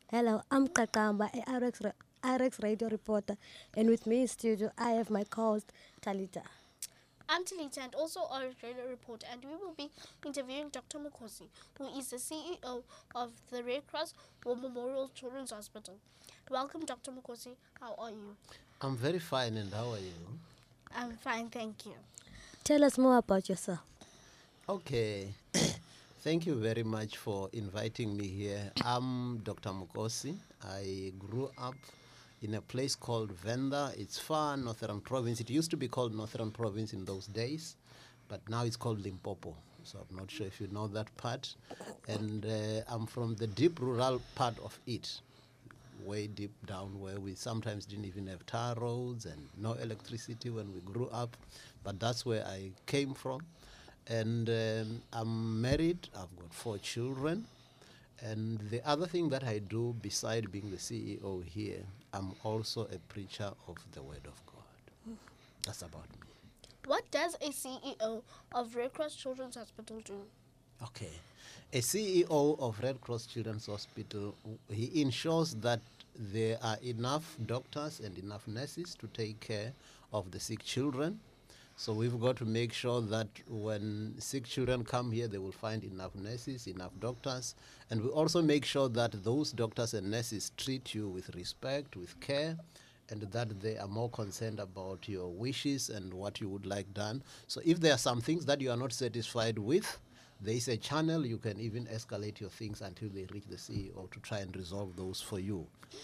Hello, I'm Kakamba, a RX radio reporter, and with me in studio, I have my co-host Talita. I'm Talita and also our radio reporter, and we will be interviewing Dr. Mukosi, who is the CEO of the Red Cross War Memorial Children's Hospital. Welcome, Dr. Mukosi. How are you? I'm very fine, and how are you? I'm fine, thank you. Tell us more about yourself. Okay. Thank you very much for inviting me here. I'm Dr. Mukosi. I grew up in a place called Venda. It's far Northern Province. It used to be called Northern Province in those days, but now it's called Limpopo. So I'm not sure if you know that part. And I'm from the deep rural part of it, way deep down where we sometimes didn't even have tar roads and no electricity when we grew up. But that's where I came from. And I'm married, I've got 4 children. And the other thing that I do beside being the CEO here, I'm also a preacher of the Word of God. That's about me. What does a CEO of Red Cross Children's Hospital do? Okay. A CEO of Red Cross Children's Hospital, he ensures that there are enough doctors and enough nurses to take care of the sick children. So we've got to make sure that when sick children come here, they will find enough nurses, enough doctors. And we also make sure that those doctors and nurses treat you with respect, with care, and that they are more concerned about your wishes and what you would like done. So if there are some things that you are not satisfied with, there is a channel you can even escalate your things until they reach the CEO to try and resolve those for you.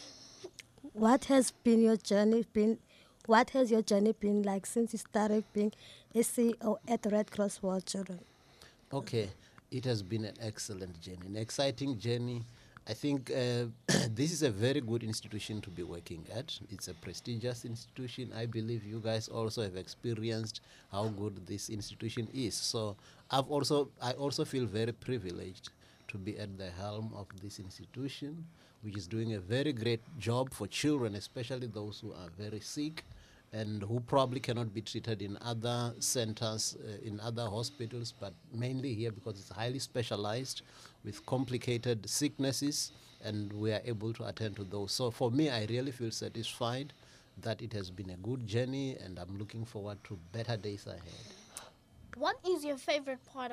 What has been your journey been? What has your journey been like since you started being a CEO at Red Cross World Children? Okay, it has been an excellent journey, an exciting journey. I think this is a very good institution to be working at. It's a prestigious institution. I believe you guys also have experienced how good this institution is. So I also feel very privileged to be at the helm of this institution, which is doing a very great job for children, especially those who are very sick and who probably cannot be treated in other centers, in other hospitals, but mainly here because it's highly specialized with complicated sicknesses, and we are able to attend to those. So for me, I really feel satisfied that it has been a good journey, and I'm looking forward to better days ahead. What is your favorite part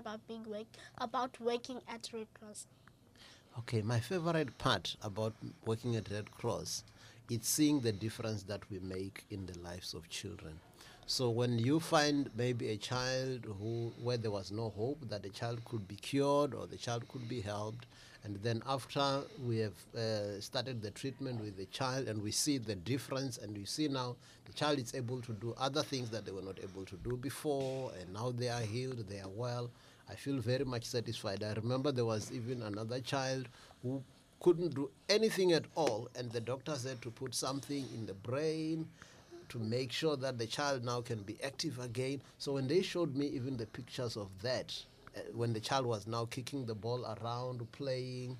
about working at Red Cross? Okay, my favorite part about working at Red Cross is seeing the difference that we make in the lives of children. So when you find maybe a child where there was no hope that the child could be cured or the child could be helped, and then after we have started the treatment with the child and we see the difference, and we see now the child is able to do other things that they were not able to do before, and now they are healed, they are well, I feel very much satisfied. I remember there was even another child who couldn't do anything at all, and the doctor said to put something in the brain to make sure that the child now can be active again. So when they showed me even the pictures of that, when the child was now kicking the ball around, playing,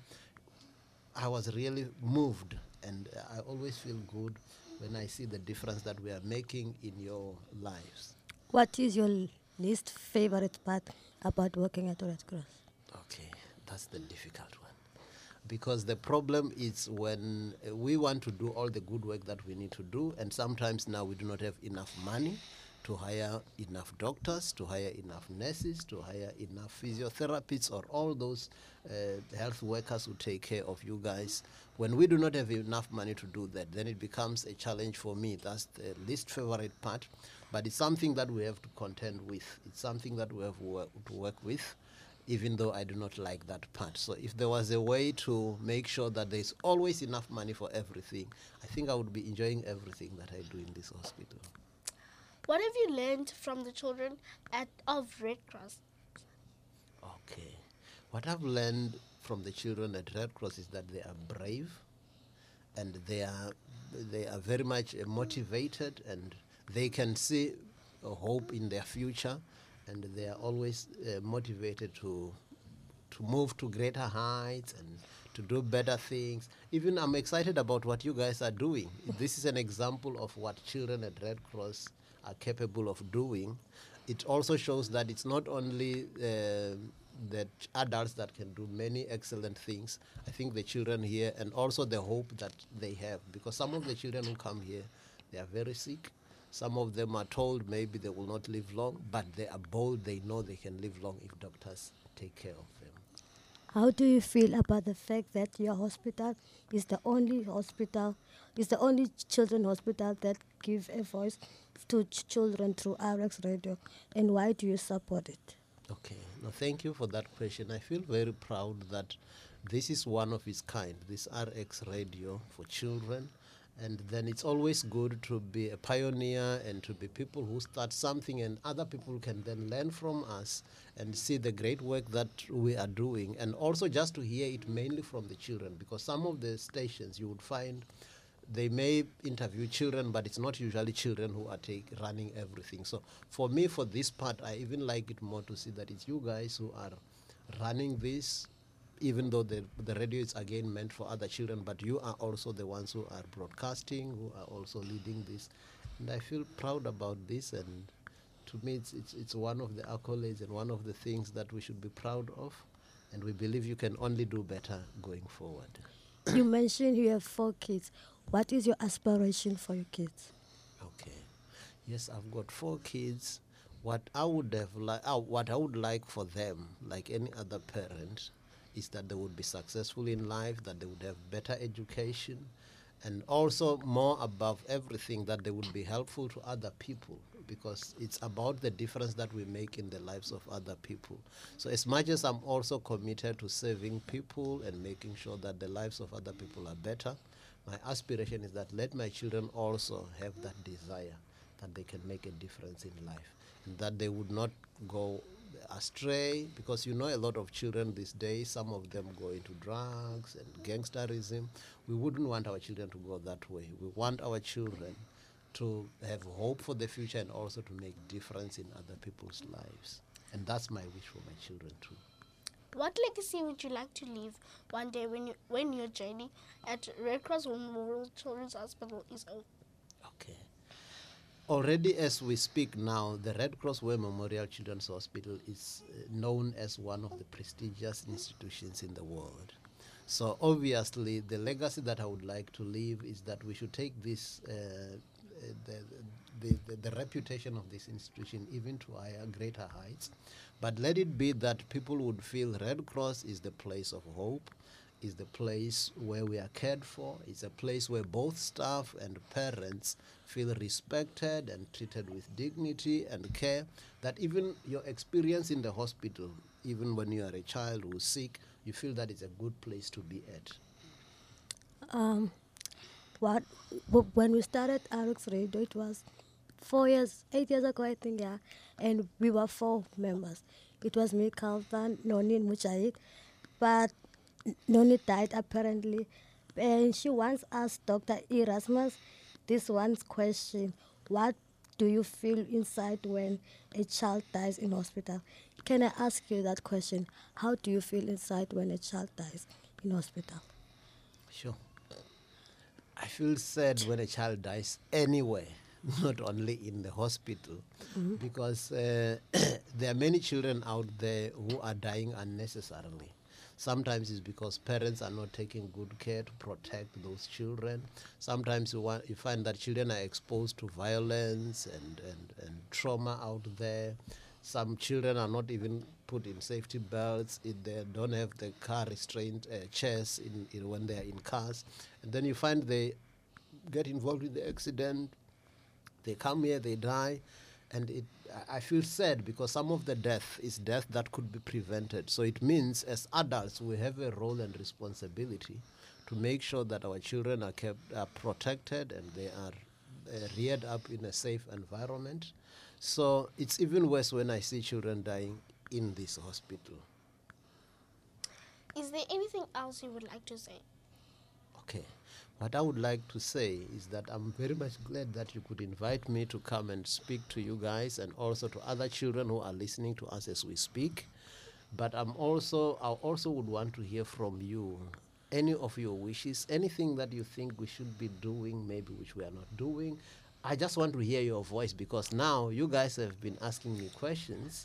I was really moved, and I always feel good when I see the difference that we are making in your lives. What is your least favorite part about working at Red Cross? Okay, that's the difficult one. Because the problem is when we want to do all the good work that we need to do, and sometimes now we do not have enough money to hire enough doctors, to hire enough nurses, to hire enough physiotherapists, or all those health workers who take care of you guys. When we do not have enough money to do that, then it becomes a challenge for me. That's the least favorite part. But it's something that we have to contend with. It's something that we have to work with, even though I do not like that part. So if there was a way to make sure that there's always enough money for everything, I think I would be enjoying everything that I do in this hospital. What have you learned from the children of Red Cross? Okay. What I've learned from the children at Red Cross is that they are brave, and they are very much motivated, and they can see a hope in their future, and they are always motivated to move to greater heights and to do better things. Even I'm excited about what you guys are doing. This is an example of what children at Red Cross are capable of doing. It also shows that it's not only the adults that can do many excellent things. I think the children here, and also the hope that they have, because some of the children who come here, they are very sick. Some of them are told maybe they will not live long, but they are bold. They know they can live long if doctors take care of them. How do you feel about the fact that your hospital is the only children hospital that give a voice to children through RX Radio, and why do you support it? Okay, no, thank you for that question. I feel very proud that this is one of its kind, this RX Radio for children. And then it's always good to be a pioneer and to be people who start something, and other people can then learn from us and see the great work that we are doing, and also just to hear it mainly from the children, because some of the stations you would find they may interview children, but it's not usually children who are running everything. So for me, for this part, I even like it more to see that it's you guys who are running this, even though the radio is again meant for other children, but you are also the ones who are broadcasting, who are also leading this. And I feel proud about this, and to me it's one of the accolades and one of the things that we should be proud of, and we believe you can only do better going forward. You mentioned you have 4 kids. What is your aspiration for your kids? Okay. Yes, I've got 4 kids. What I would like for them, like any other parent, is that they would be successful in life, that they would have better education, and also more above everything, that they would be helpful to other people, because it's about the difference that we make in the lives of other people. So as much as I'm also committed to saving people and making sure that the lives of other people are better, my aspiration is that let my children also have that desire that they can make a difference in life, and that they would not go astray, because you know a lot of children these days, some of them go into drugs and gangsterism. We wouldn't want our children to go that way. We want our children to have hope for the future and also to make difference in other people's lives. And that's my wish for my children too. What legacy would you like to leave one day when your journey at Red Cross Memorial Children's Hospital is over? Okay. Already as we speak now, the Red Cross War Memorial Children's Hospital is known as one of the prestigious institutions in the world. So obviously the legacy that I would like to leave is that we should take this, the reputation of this institution even to higher, greater heights. But let it be that people would feel Red Cross is the place of hope, is the place where we are cared for, it's a place where both staff and parents feel respected and treated with dignity and care, that even your experience in the hospital, even when you are a child who's sick, you feel that it's a good place to be at. When we started RX Radio, it was 8 years ago, I think, yeah, and we were 4 members. It was me, Calvin, Noni, and Mujahid, but Noni died apparently, and she once asked Dr. Erasmus this one question: what do you feel inside when a child dies in hospital? Can I ask you that question? How do you feel inside when a child dies in hospital? Sure. I feel sad when a child dies anywhere, not only in the hospital, because there are many children out there who are dying unnecessarily. Sometimes it's because parents are not taking good care to protect those children. Sometimes you find that children are exposed to violence and trauma out there. Some children are not even put in safety belts. They don't have the car restraint chairs when they are in cars. And then you find they get involved in the accident. They come here, they die. And I feel sad because some of the death is death that could be prevented. So it means as adults, we have a role and responsibility to make sure that our children are protected and they are reared up in a safe environment. So it's even worse when I see children dying in this hospital. Is there anything else you would like to say? Okay. What I would like to say is that I'm very much glad that you could invite me to come and speak to you guys and also to other children who are listening to us as we speak. But I also would want to hear from you, any of your wishes, anything that you think we should be doing, maybe which we are not doing. I just want to hear your voice because now you guys have been asking me questions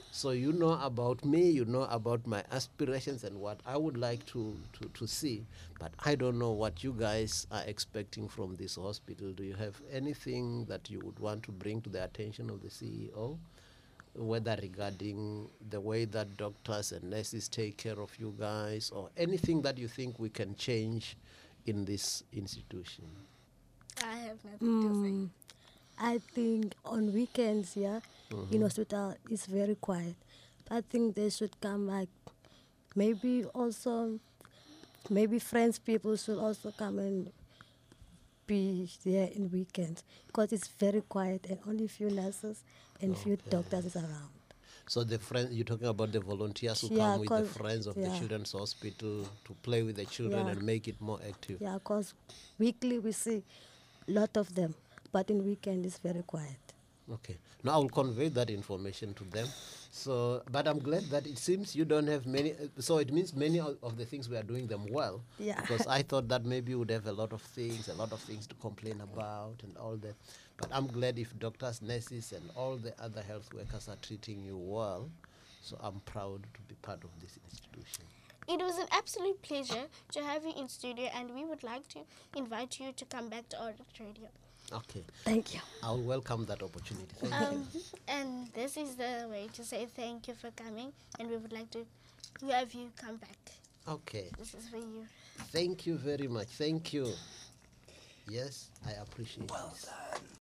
So you know about me, you know about my aspirations and what I would like to see, but I don't know what you guys are expecting from this hospital. Do you have anything that you would want to bring to the attention of the CEO? Whether regarding the way that doctors and nurses take care of you guys, or anything that you think we can change in this institution? I have nothing to say. I think on weekends, yeah, in hospital it's very quiet. I think they should come like maybe also maybe friends people should also come and be there in weekends because it's very quiet and only few nurses and few doctors is around. So the friends, you're talking about the volunteers who Yeah, come with the 'cause- friends of the yeah. children's hospital to play with the children Yeah. and make it more active. Yeah, because weekly we see lot of them, but in weekend it's very quiet. Okay. Now I will convey that information to them. So, but I'm glad that it seems you don't have many. So it means many of the things we are doing them well. Yeah. Because I thought that maybe you would have a lot of things to complain about and all that. But I'm glad if doctors, nurses, and all the other health workers are treating you well. So I'm proud to be part of this institution. It was an absolute pleasure to have you in studio, and we would like to invite you to come back to Orange Radio. Okay. Thank you. I'll welcome that opportunity. Thank you. And this is the way to say thank you for coming, and we would like to have you come back. Okay. This is for you. Thank you very much. Thank you. Yes, I appreciate it.